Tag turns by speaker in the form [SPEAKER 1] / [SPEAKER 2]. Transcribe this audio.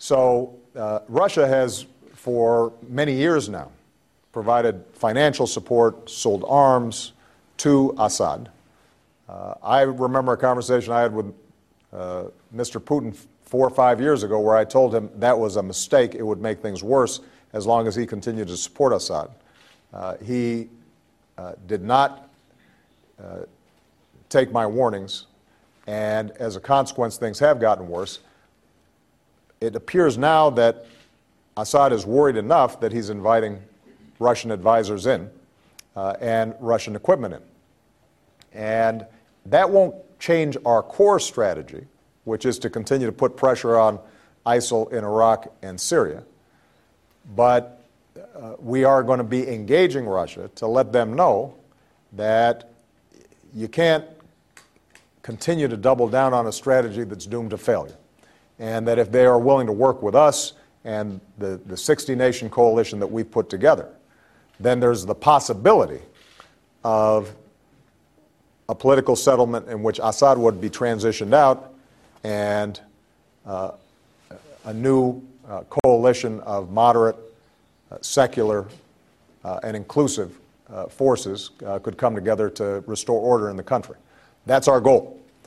[SPEAKER 1] So Russia has, for many years now, provided financial support, sold arms to Assad. I remember a conversation I had with Mr. Putin 4 or 5 years ago where I told him that was a mistake. It would make things worse as long as he continued to support Assad. He did not take my warnings, and as a consequence, things have gotten worse. It appears now that Assad is worried enough that he's inviting Russian advisors in and Russian equipment in. And that won't change our core strategy, which is to continue to put pressure on ISIL in Iraq and Syria. But we are going to be engaging Russia to let them know that you can't continue to double down on a strategy that's doomed to failure. And that if they are willing to work with us and the 60-nation coalition that we've put together, then there's the possibility of a political settlement in which Assad would be transitioned out and a new coalition of moderate, secular, and inclusive forces could come together to restore order in the country. That's our goal.